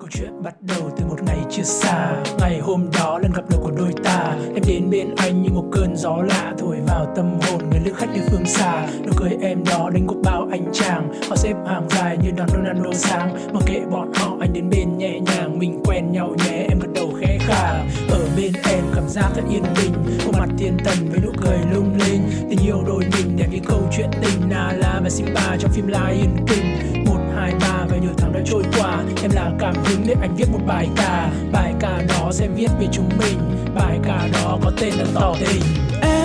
Câu chuyện bắt đầu từ một ngày chưa xa. Ngày hôm đó lần gặp đầu của đôi ta, em đến bên anh như một cơn gió lạ thổi vào tâm hồn người lữ khách nơi phương xa. Nụ cười em đó đánh gục bao anh chàng, họ xếp hàng dài như đoàn Ronaldo sáng. Mặc kệ bọn họ, anh đến bên nhẹ nhàng, mình quen nhau nhé, em gật đầu khẽ khàng. Ở bên em cảm giác thật yên bình, khuôn mặt thiên tần với nụ cười lung linh. Tình yêu đôi mình đẹp như câu chuyện tình Nala và Simba trong phim Lion King. 1, 2, 3 và nhiều tháng đã trôi qua, em là cảm hứng để anh viết một bài ca. Bài ca đó sẽ viết về chúng mình, bài ca đó có tên là Tỏ Tình.